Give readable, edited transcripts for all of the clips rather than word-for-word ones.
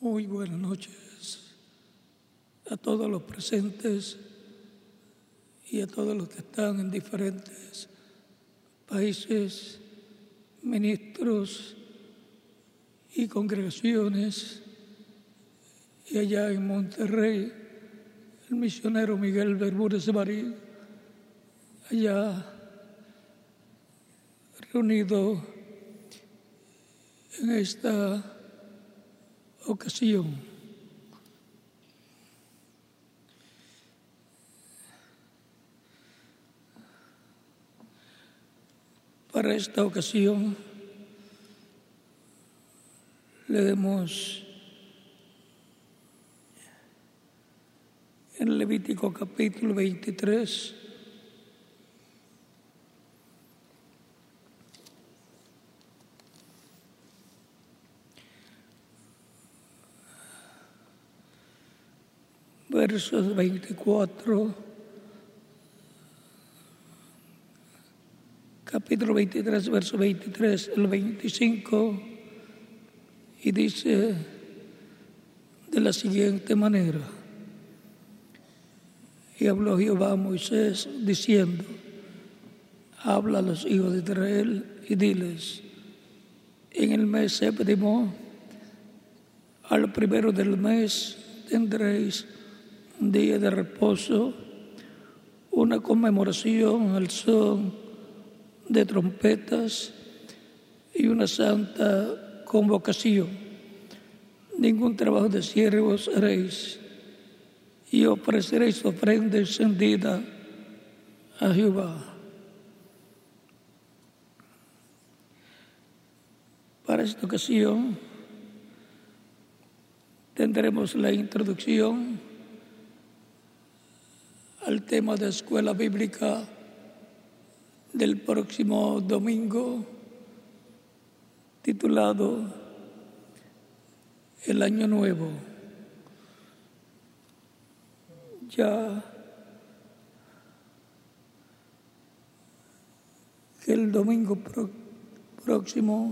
Muy buenas noches a todos los presentes y a todos los que están en diferentes países, ministros y congregaciones, y allá en Monterrey, el misionero Miguel Bermúdez Marín, allá reunido en esta ocasión. Para esta ocasión leemos en Levítico capítulo 23, versos 24, capítulo 23, verso 23, el 25, y dice de la siguiente manera: y habló Jehová a Moisés diciendo: habla a los hijos de Israel y diles: en el mes séptimo, al primero del mes, tendréis un día de reposo, una conmemoración al son de trompetas y una santa convocación. Ningún trabajo de siervos haréis, y ofreceréis ofrenda encendida a Jehová. Para esta ocasión tendremos la introducción al tema de escuela bíblica del próximo domingo, titulado El Año Nuevo. Ya que el domingo próximo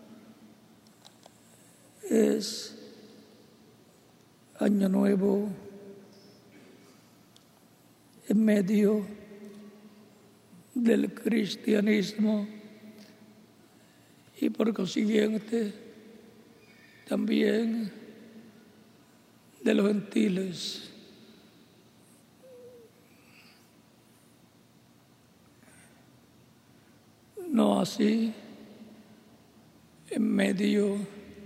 es Año Nuevo en medio del cristianismo y por consiguiente también de los gentiles. No así en medio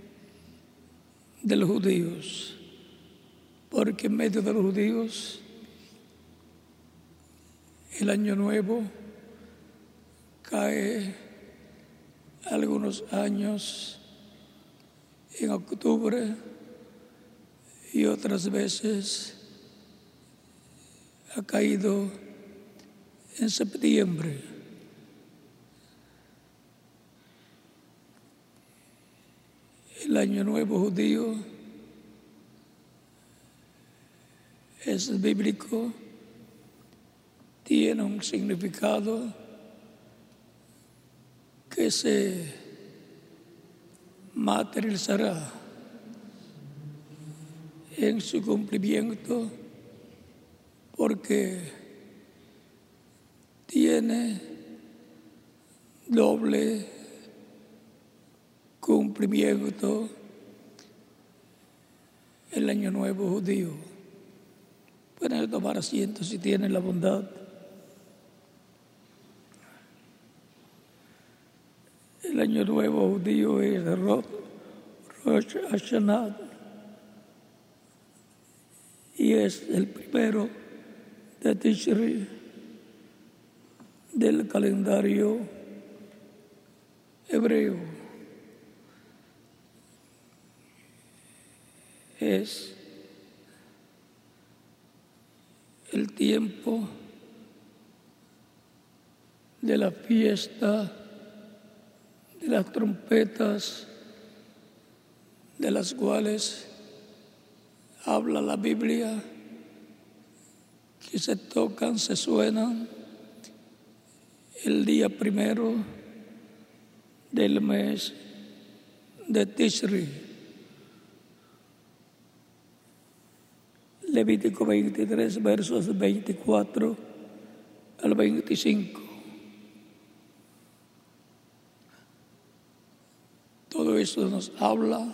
de los judíos, porque en medio de los judíos el Año Nuevo cae algunos años en octubre y otras veces ha caído en septiembre. El Año Nuevo judío es bíblico, tiene un significado que se materializará en su cumplimiento, porque tiene doble cumplimiento el Año Nuevo judío. Pueden tomar asiento si tienen la bondad. El Año Nuevo judío es Rosh Hashanah y es el primero de Tishri del calendario hebreo. Es el tiempo de la fiesta de las trompetas, de las cuales habla la Biblia, que se tocan, se suenan el día primero del mes de Tishri. Levítico 23, versos 24 al 25. Todo eso nos habla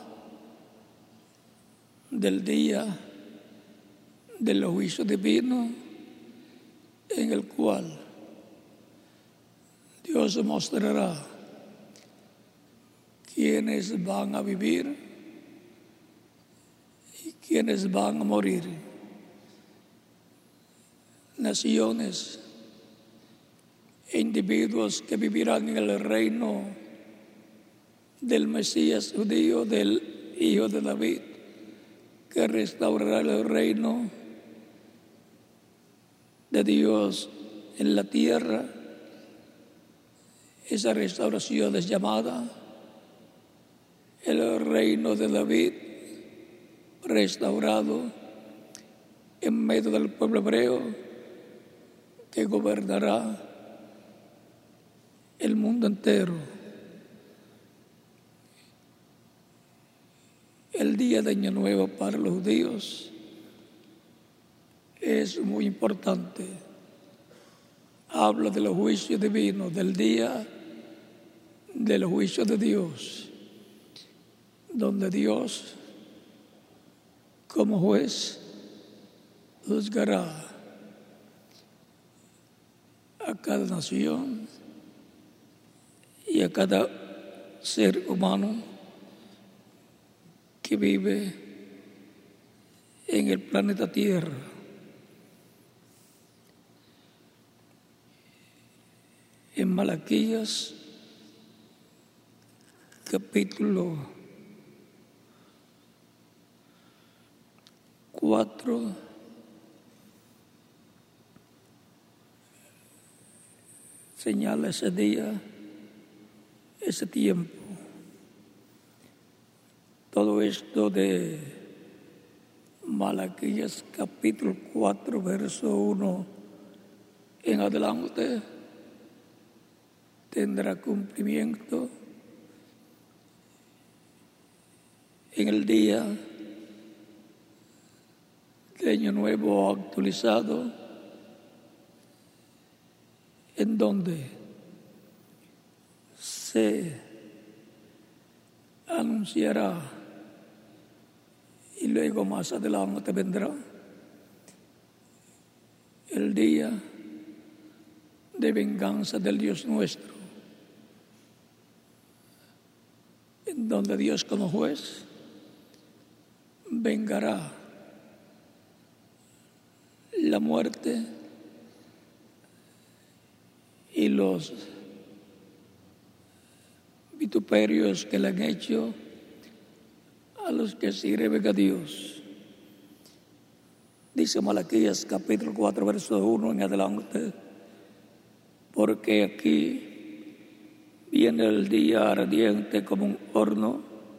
del día del juicio divino en el cual Dios mostrará quiénes van a vivir y quiénes van a morir. Naciones e individuos que vivirán en el reino del Mesías judío, del Hijo de David, que restaurará el reino de Dios en la tierra. Esa restauración es llamada el reino de David, restaurado en medio del pueblo hebreo, que gobernará el mundo entero. El día de Año Nuevo para los judíos es muy importante. Habla del juicio divino, del día del juicio de Dios, donde Dios, como juez, juzgará a cada nación y a cada ser humano que vive en el planeta Tierra. En Malaquías, capítulo 4, señala ese día, ese tiempo. Todo esto de Malaquías capítulo 4, verso 1 en adelante tendrá cumplimiento en el día de Año Nuevo actualizado, en donde se anunciará y luego más adelante vendrá el día de venganza del Dios nuestro, en donde Dios como juez vengará la muerte y los vituperios que le han hecho a los que sirven a Dios. Dice Malaquías capítulo 4, verso 1 en adelante: porque aquí viene el día ardiente como un horno,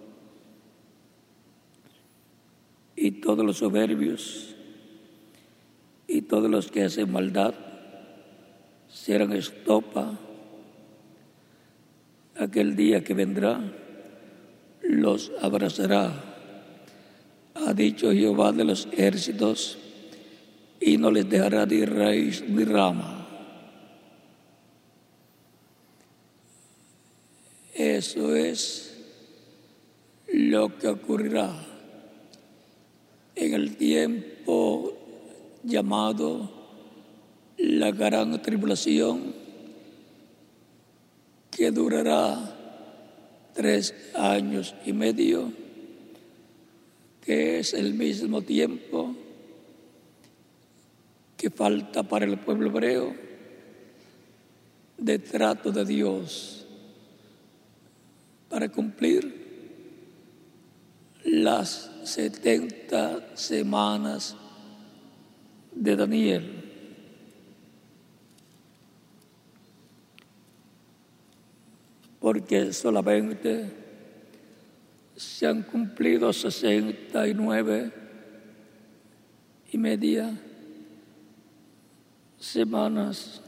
y todos los soberbios y todos los que hacen maldad serán estopa. Aquel día que vendrá los abrazará, ha dicho Jehová de los ejércitos, y no les dejará ni raíz ni rama. Eso es lo que ocurrirá en el tiempo llamado la gran tribulación, que durará 3 años y medio, que es el mismo tiempo que falta para el pueblo hebreo de trato de Dios para cumplir las 70 semanas de Daniel. Porque solamente se han cumplido 69 y media semanas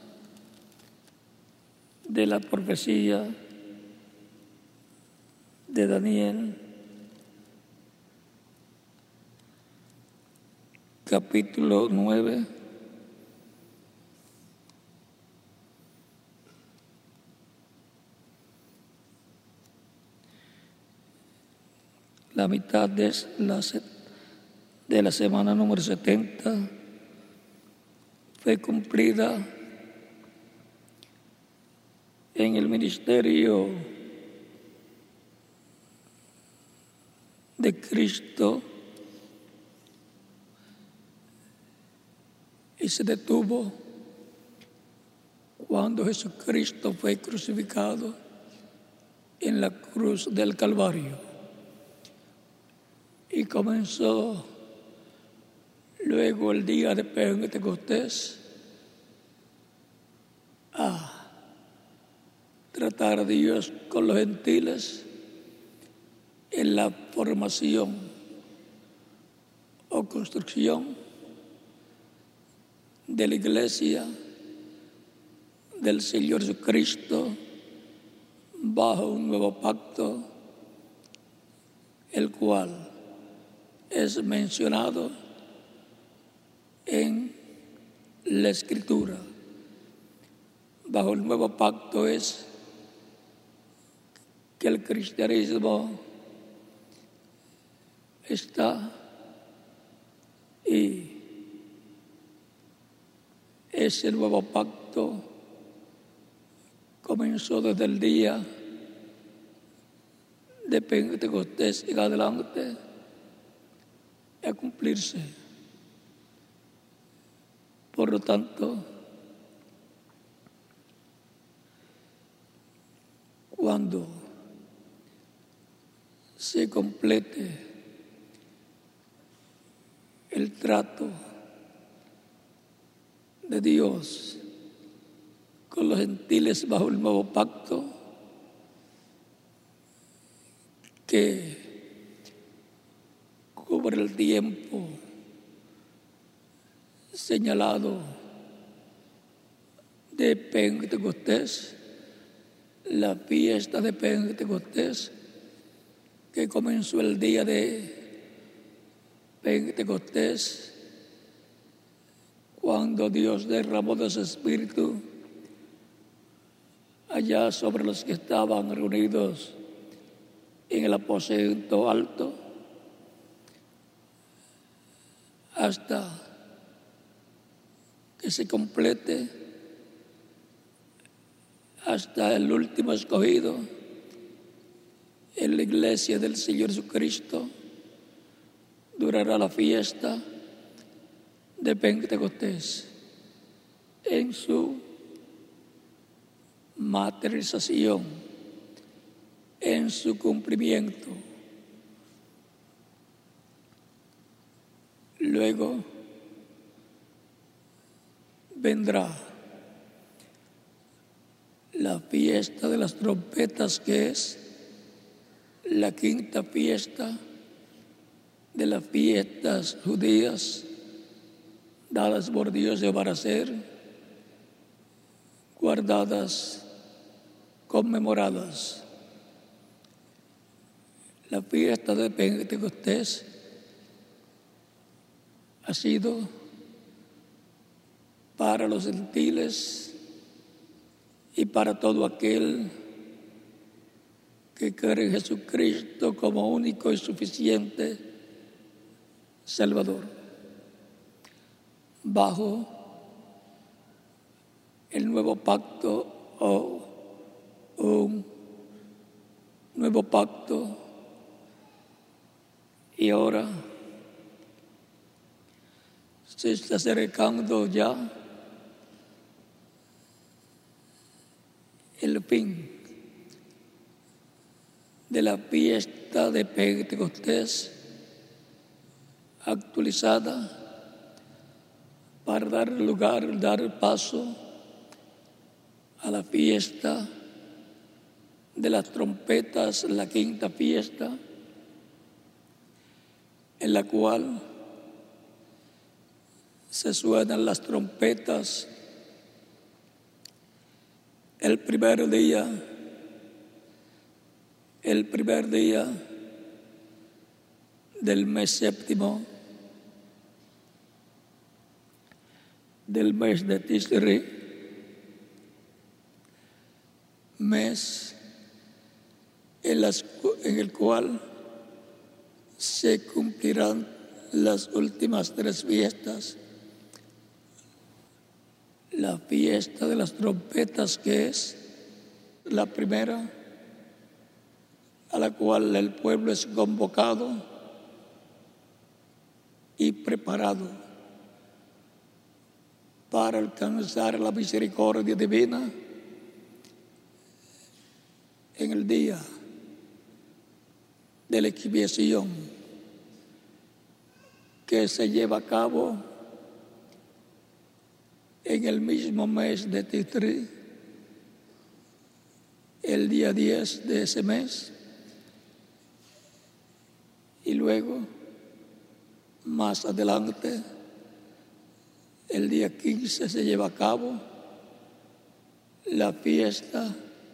de la profecía de Daniel, capítulo 9, la mitad de la semana número 70 fue cumplida en el ministerio de Cristo y se detuvo cuando Jesucristo fue crucificado en la cruz del Calvario. Y comenzó luego el día de Pentecostés a tratar a Dios con los gentiles en la formación o construcción de la iglesia del Señor Jesucristo bajo un nuevo pacto, el cual es mencionado en la Escritura. Bajo el nuevo pacto es que el cristianismo está y ese nuevo pacto comenzó desde el día de Pentecostés en adelante a cumplirse. Por lo tanto, cuando se complete el trato de Dios con los gentiles bajo el nuevo pacto, que cubre el tiempo señalado de Pentecostés, la fiesta de Pentecostés, que comenzó el día de Pentecostés, cuando Dios derramó de su Espíritu allá sobre los que estaban reunidos en el aposento alto, hasta que se complete hasta el último escogido en la iglesia del Señor Jesucristo. Durará la fiesta de Pentecostés en su materialización, en su cumplimiento. Luego vendrá la fiesta de las trompetas, que es la quinta fiesta de las fiestas judías dadas por Dios para ser guardadas, conmemoradas. La fiesta de Pentecostés ha sido para los gentiles y para todo aquel que cree en Jesucristo como único y suficiente Salvador. Bajo el nuevo pacto o un nuevo pacto, y ahora se está acercando ya el fin de la fiesta de Pentecostés actualizada para dar paso a la fiesta de las trompetas, la quinta fiesta, en la cual se suenan las trompetas el primer día del mes séptimo, del mes de Tisri, mes en el cual se cumplirán las últimas 3 fiestas. La fiesta de las trompetas, que es la primera, a la cual el pueblo es convocado y preparado para alcanzar la misericordia divina en el día de la expiación, que se lleva a cabo en el mismo mes de Tisri, el día 10 de ese mes, y luego, más adelante, el día 15 se lleva a cabo la fiesta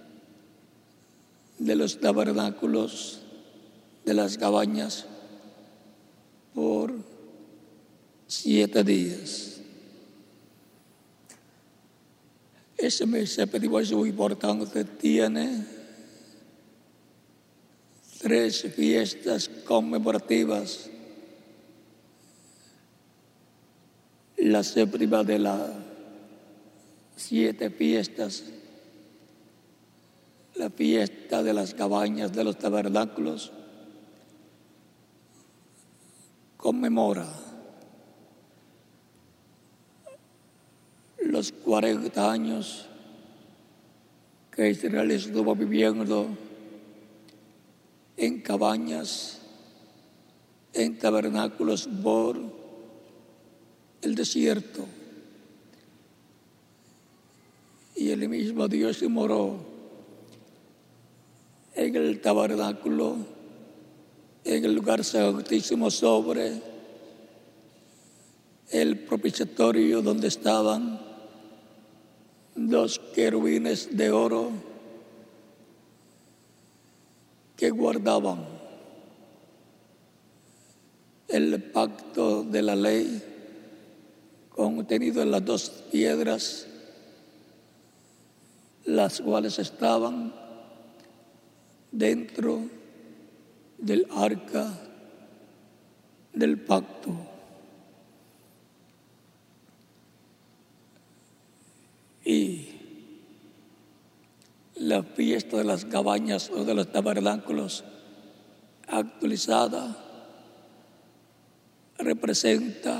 de los tabernáculos, de las cabañas, por 7 días. Ese mes séptimo es muy importante, tiene 3 fiestas conmemorativas. La séptima de las 7 fiestas, la fiesta de las cabañas, de los tabernáculos, conmemora los 40 años que Israel estuvo viviendo en cabañas, en tabernáculos por el desierto. Y el mismo Dios se moró en el tabernáculo, en el lugar santísimo, sobre el propiciatorio donde estaban 2 querubines de oro que guardaban el pacto de la ley contenido en las 2 piedras, las cuales estaban dentro del arca del pacto. Y la fiesta de las cabañas o de los tabernáculos actualizada representa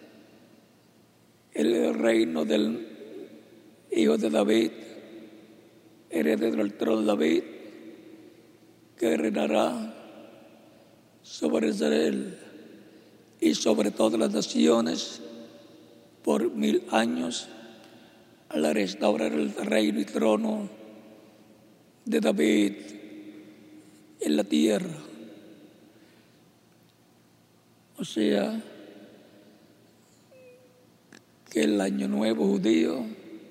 el reino del hijo de David, heredero del trono de David, que reinará sobre Israel y sobre todas las naciones por 1000 años, al restaurar el reino y trono de David en la tierra. O sea, que el año nuevo judío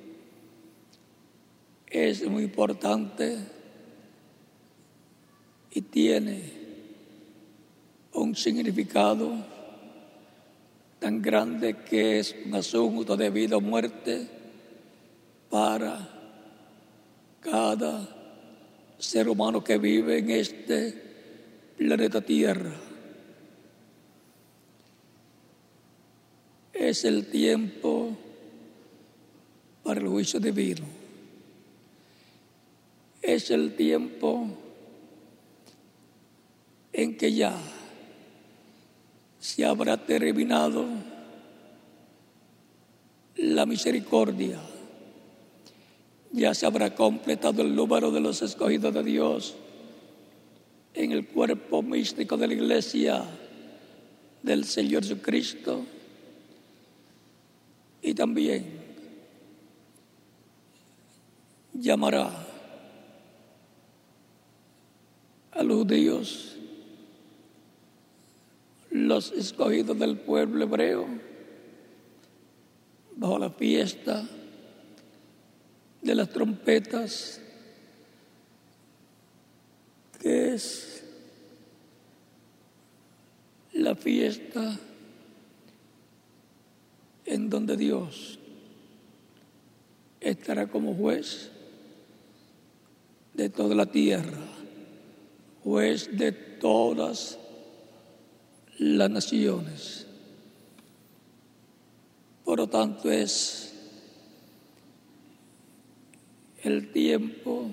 es muy importante y tiene un significado tan grande, que es un asunto de vida o muerte para cada ser humano que vive en este planeta Tierra. Es el tiempo para el juicio divino. Es el tiempo en que ya se habrá terminado la misericordia, ya se habrá completado el número de los escogidos de Dios en el cuerpo místico de la Iglesia del Señor Jesucristo. Y también llamará a los judíos, los escogidos del pueblo hebreo, bajo la fiesta de las trompetas, que es la fiesta en donde Dios estará como juez de toda la tierra, juez de todas las naciones. Por lo tanto, es el tiempo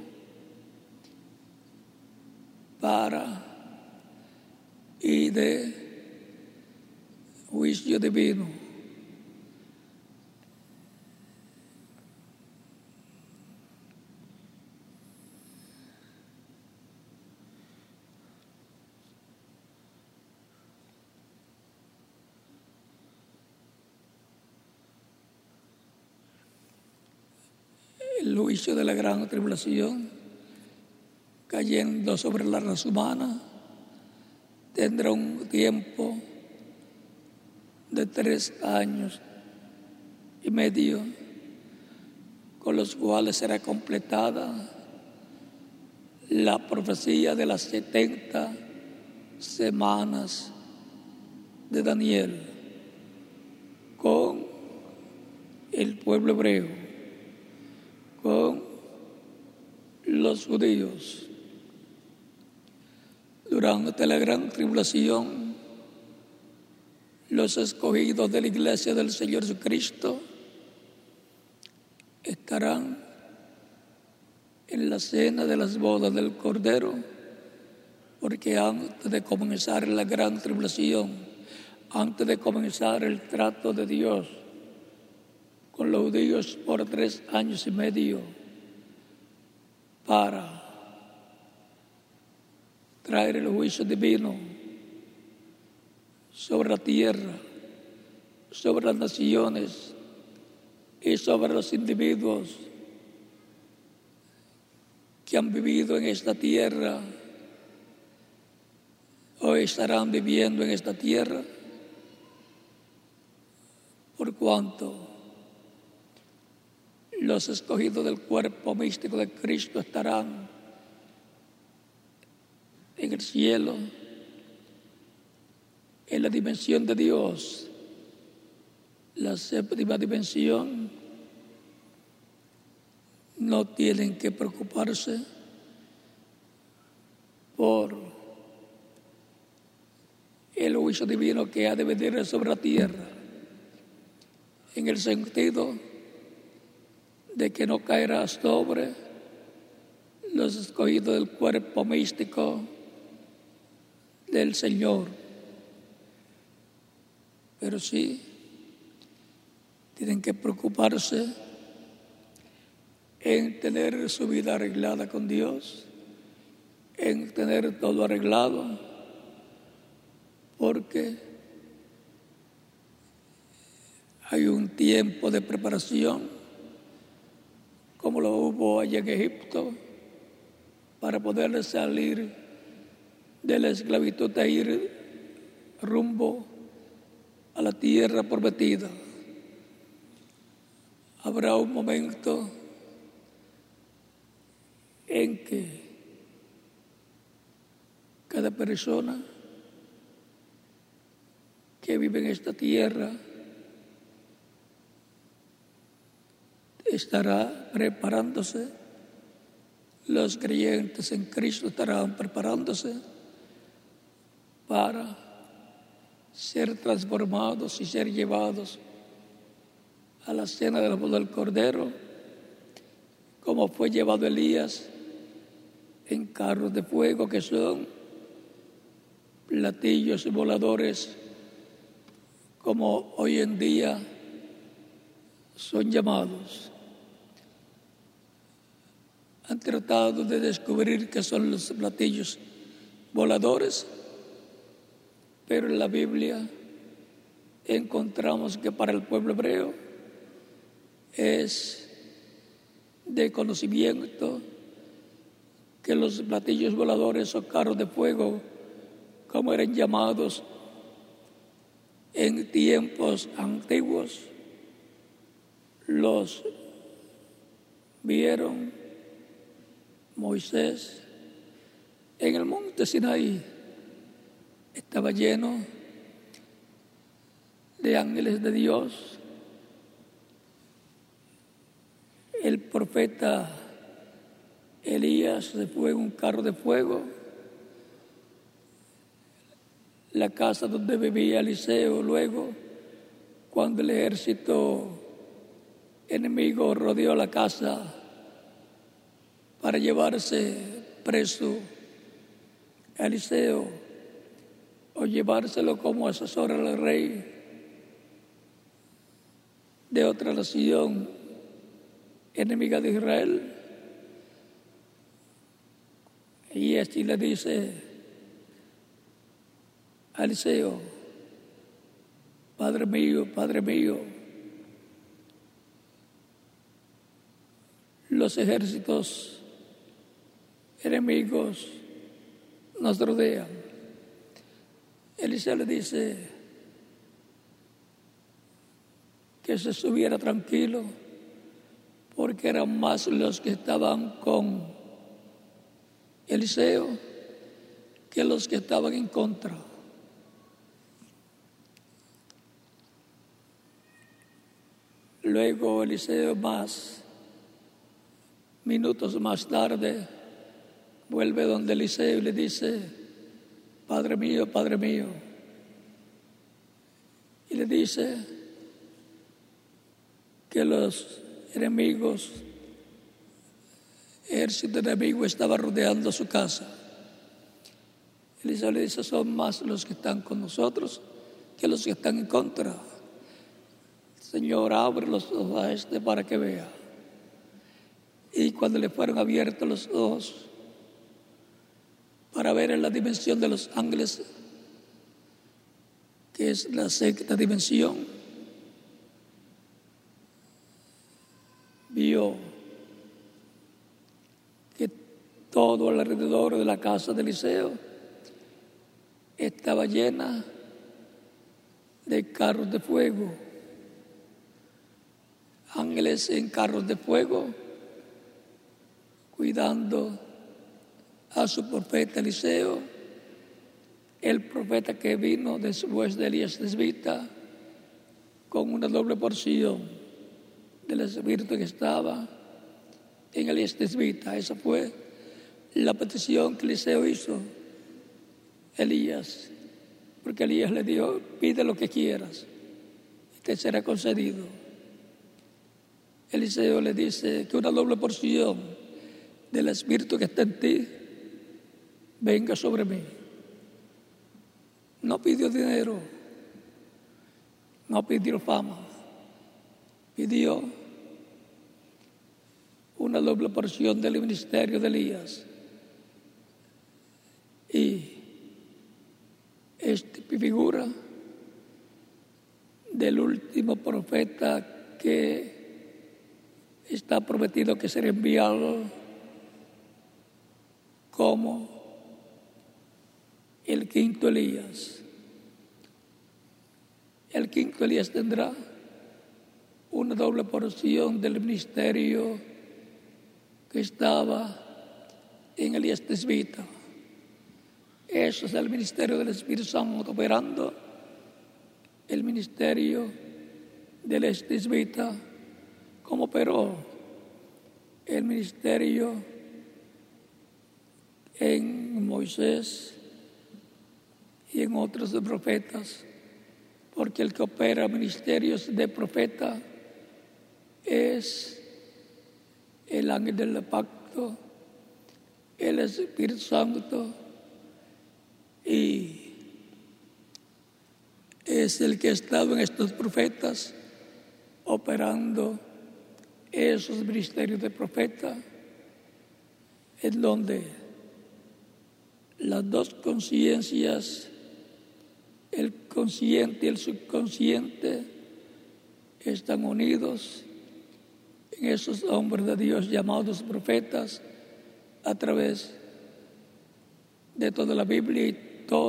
para y de juicio divino. El juicio de la gran tribulación, cayendo sobre la raza humana, tendrá un tiempo de 3 años y medio, con los cuales será completada la profecía de las 70 semanas de Daniel con el pueblo hebreo, con los judíos. Durante la gran tribulación, los escogidos de la iglesia del Señor Jesucristo estarán en la cena de las bodas del Cordero, porque antes de comenzar la gran tribulación, antes de comenzar el trato de Dios con los judíos por 3 años y medio, para traer el juicio divino sobre la tierra, sobre las naciones y sobre los individuos que han vivido en esta tierra o estarán viviendo en esta tierra, por cuanto los escogidos del cuerpo místico de Cristo estarán en el cielo, en la dimensión de Dios, la 7ª dimensión. No tienen que preocuparse por el juicio divino que ha de venir sobre la tierra, en el sentido de que no caerá sobre los escogidos del cuerpo místico del Señor, pero sí tienen que preocuparse en tener su vida arreglada con Dios, en tener todo arreglado, porque hay un tiempo de preparación, como lo hubo allá en Egipto, para poder salir de la esclavitud e ir rumbo a la tierra prometida. Habrá un momento en que cada persona que vive en esta tierra estará preparándose, los creyentes en Cristo estarán preparándose para ser transformados y ser llevados a la cena de la boda del Cordero, como fue llevado Elías en carros de fuego, que son platillos voladores, como hoy en día son llamados. Han tratado de descubrir qué son los platillos voladores, pero en la Biblia encontramos que para el pueblo hebreo es de conocimiento que los platillos voladores o carros de fuego, como eran llamados en tiempos antiguos, los vieron Moisés en el monte Sinaí. Estaba lleno de ángeles de Dios profeta Elías se fue en un carro de fuego. La casa donde vivía Eliseo, luego, cuando el ejército enemigo rodeó la casa para llevarse preso a Eliseo o llevárselo como asesor al rey de otra nación enemiga de Israel. Y así le dice a Eliseo: Padre mío, los ejércitos enemigos nos rodean. Eliseo le dice que se estuviera tranquilo, porque eran más los que estaban con Eliseo que los que estaban en contra. Luego Eliseo, minutos más tarde, vuelve donde Eliseo y le dice: Padre mío, y le dice que los enemigos, el ejército enemigo estaba rodeando su casa. Eliseo le dice: son más los que están con nosotros que los que están en contra. Señor, abre los ojos a este para que vea. Y cuando le fueron abiertos los ojos para ver en la dimensión de los ángeles, que es la sexta dimensión, vio que todo alrededor de la casa de Eliseo estaba llena de carros de fuego, ángeles en carros de fuego, cuidando a su profeta Eliseo, el profeta que vino después de Elías Tisbita, con una doble porción del espíritu que estaba en Elías Tisbita. Esa fue la petición que Eliseo hizo a Elías, porque Elías le dijo: pide lo que quieras y te será concedido. Eliseo le dice que una doble porción del espíritu que está en ti venga sobre mí. No pidió dinero, no pidió fama, pidió una doble porción del ministerio de Elías. Y esta figura del último profeta que está prometido que será enviado como el quinto Elías. El quinto Elías tendrá una doble porción del ministerio que estaba en Elías Tisbita. Eso es el ministerio del Espíritu Santo operando, el ministerio del Elías Tisbita, como operó el ministerio en Moisés y en otros profetas, porque el que opera ministerios de profeta es el ángel del pacto, el Espíritu Santo, y es el que ha estado en estos profetas operando esos ministerios de profeta, en donde las dos conciencias, el consciente y el subconsciente, están unidos en esos hombres de Dios llamados profetas a través de toda la Biblia y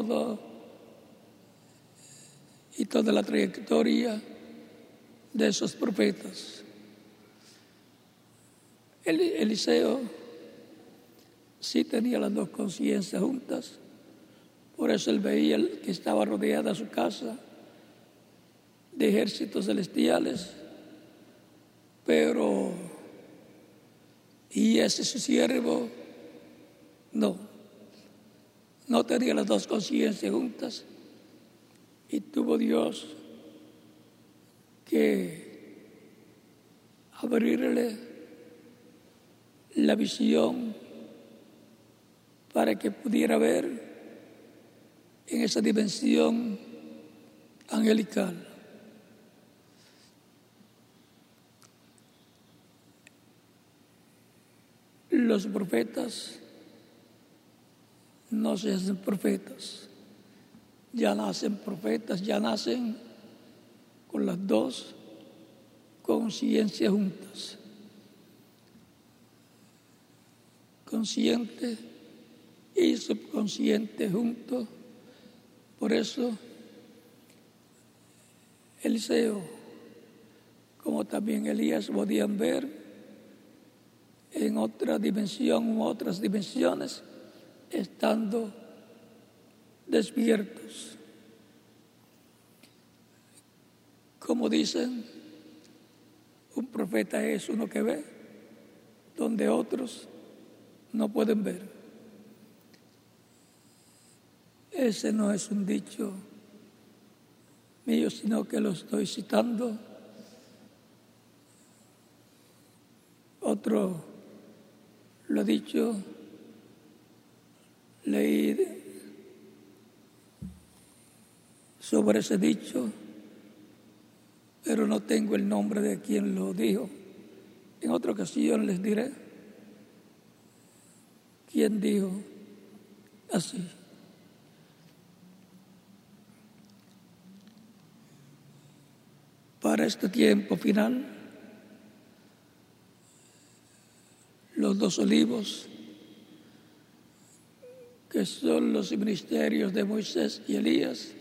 toda la trayectoria de esos profetas. Eliseo sí tenía las dos conciencias juntas, por eso él veía que estaba rodeada su casa de ejércitos celestiales, pero Y ese su siervo no tenía las dos conciencias juntas, y tuvo Dios que abrirle la visión para que pudiera ver en esa dimensión angelical. Los profetas no se hacen profetas, ya nacen profetas, ya nacen con las dos conciencias juntas, consciente y subconsciente juntos. Por eso Eliseo, como también Elías, podían ver en otra dimensión u otras dimensiones, estando despiertos. Como dicen, un profeta es uno que ve donde otros no pueden ver. Ese no es un dicho mío, sino que lo estoy citando. Otro lo ha dicho, leí sobre ese dicho, pero no tengo el nombre de quien lo dijo. En otra ocasión les diré quién dijo así. Para este tiempo final, los dos olivos, que son los ministerios de Moisés y Elías,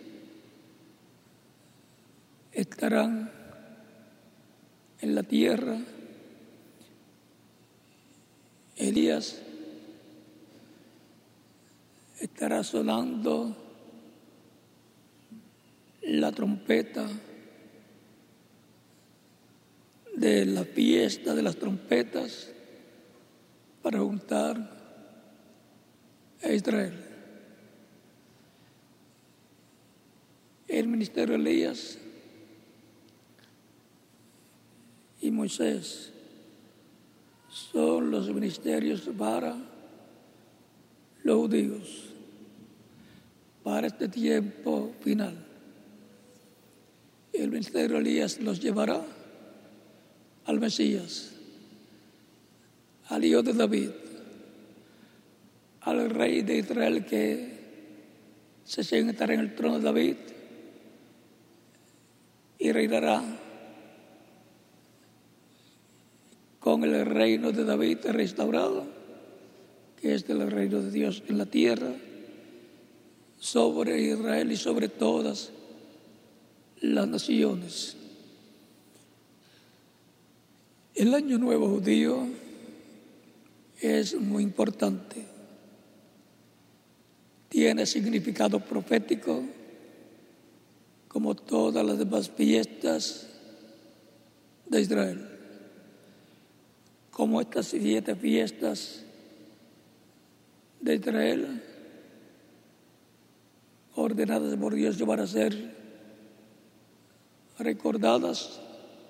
estarán en la tierra. Elías estará sonando la trompeta de la fiesta de las trompetas para juntar a Israel. El ministerio de Elías y Moisés son los ministerios para los judíos para este tiempo final. El ministerio de Elías los llevará al Mesías, al Hijo de David, al Rey de Israel que se sentará en el trono de David y reinará con el reino de David restaurado, que es el reino de Dios en la tierra, sobre Israel y sobre todas las naciones. El año nuevo judío es muy importante. Tiene significado profético como todas las demás fiestas de Israel. Como estas 7 fiestas de Israel, ordenadas por Dios para ser recordadas,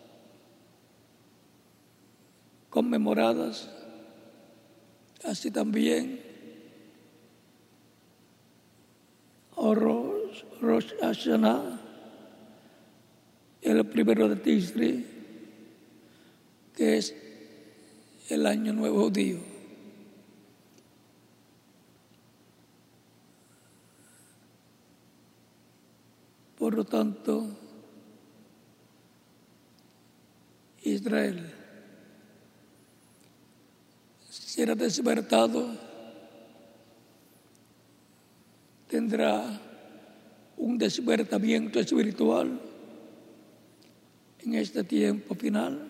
conmemoradas, así también Rosh Hashanah, el primero de Tisri, que es el año nuevo judío. Por lo tanto, Israel será despertado, tendrá un despertamiento espiritual en este tiempo final,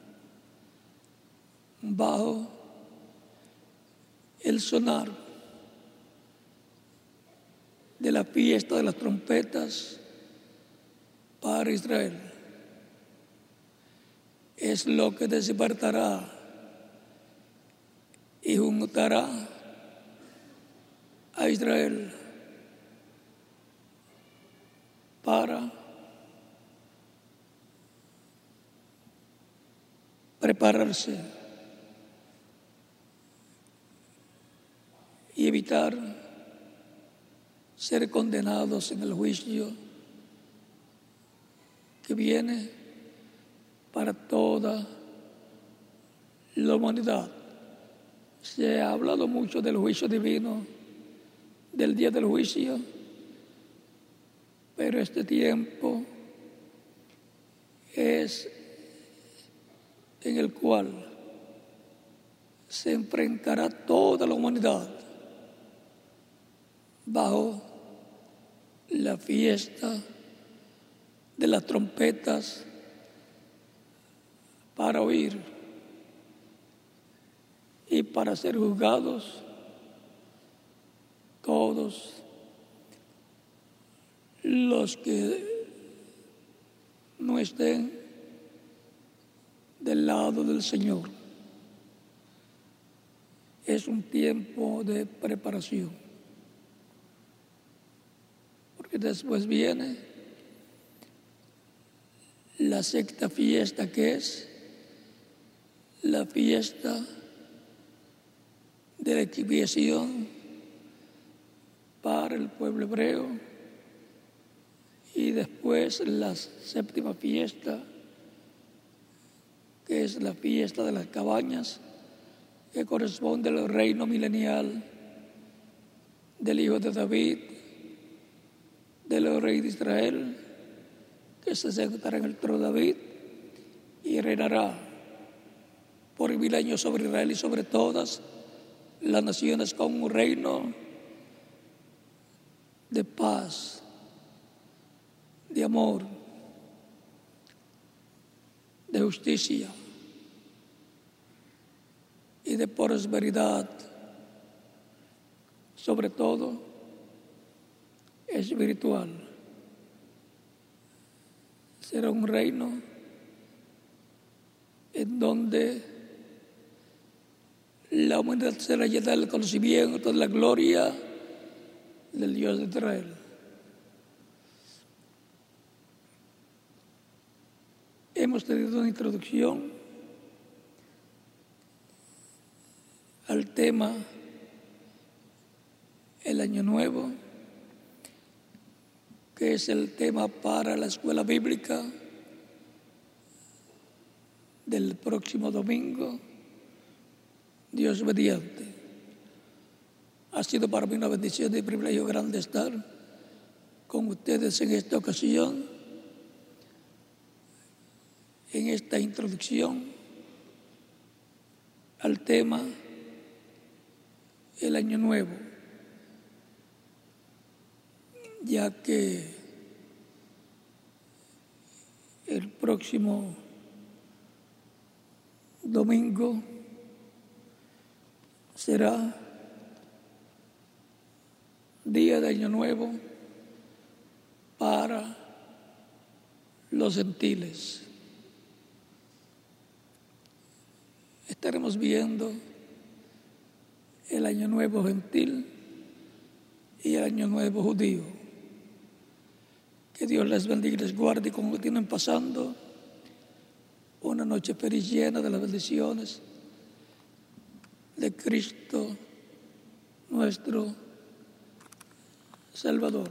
bajo el sonar de la fiesta de las trompetas para Israel. Es lo que despertará y juntará a Israel para prepararse y evitar ser condenados en el juicio que viene para toda la humanidad. Se ha hablado mucho del juicio divino, del día del juicio, pero este tiempo es en el cual se enfrentará toda la humanidad bajo la fiesta de las trompetas para oír y para ser juzgados todos los que no estén del lado del Señor. Es un tiempo de preparación, porque después viene la sexta fiesta, que es la fiesta de la expiación para el pueblo hebreo, y después la séptima fiesta, que es la fiesta de las cabañas, que corresponde al reino milenial del Hijo de David, del Rey de Israel, que se sentará en el trono de David y reinará por 1000 años sobre Israel y sobre todas las naciones, con un reino de paz, de amor, de justicia y de prosperidad, sobre todo espiritual. Será un reino en donde la humanidad será llena del conocimiento de la gloria del Dios de Israel. Hemos tenido una introducción al tema el Año Nuevo, que es el tema para la escuela bíblica del próximo domingo, Dios mediante. Ha sido para mí una bendición y un privilegio grande estar con ustedes en esta ocasión, en esta introducción al tema el Año Nuevo, ya que el próximo domingo será día de Año Nuevo para los gentiles. Estaremos viendo el Año Nuevo gentil y el Año Nuevo judío. Que Dios les bendiga y les guarde, y como continúen pasando una noche feliz llena de las bendiciones de Cristo, nuestro Salvador.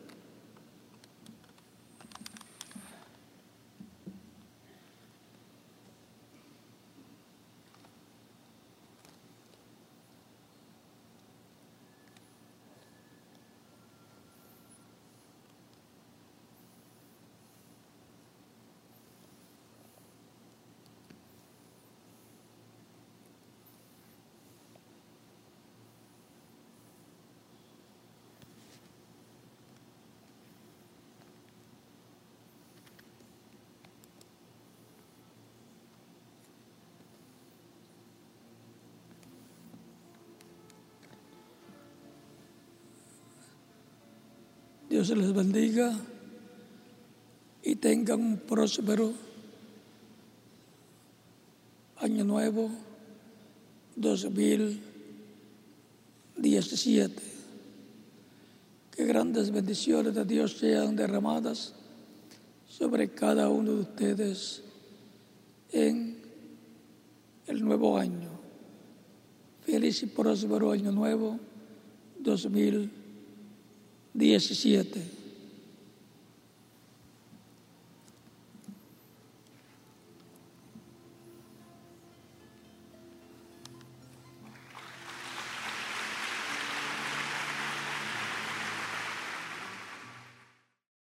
Dios les bendiga y tengan un próspero Año Nuevo 2017. Que grandes bendiciones de Dios sean derramadas sobre cada uno de ustedes en el nuevo año. Feliz y próspero año nuevo 2017.